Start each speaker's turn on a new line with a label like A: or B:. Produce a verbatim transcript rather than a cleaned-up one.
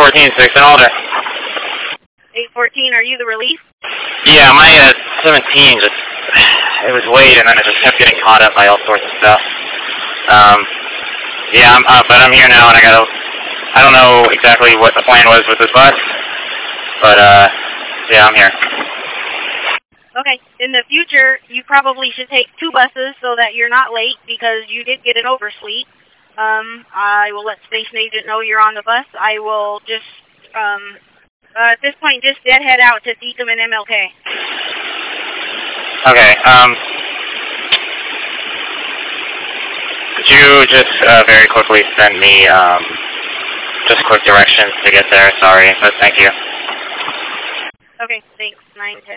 A: fourteen, six and older.
B: eight fourteen, are you the relief?
A: Yeah, my uh, seventeen just, it was late and then it just kept getting caught up by all sorts of stuff. Um, yeah, I'm, uh, but I'm here now and I gotta, I don't know exactly what the plan was with this bus, but uh, yeah, I'm here.
B: Okay, in the future, you probably should take two buses so that you're not late because you did get an oversleep. Um, I will let Station Agent know you're on the bus. I will just, um, uh, at this point, just deadhead out to Deacon and M L K.
A: Okay, um, could you just uh, very quickly send me, um, just quick directions to get there? Sorry, but thank you.
B: Okay, thanks. nine ten.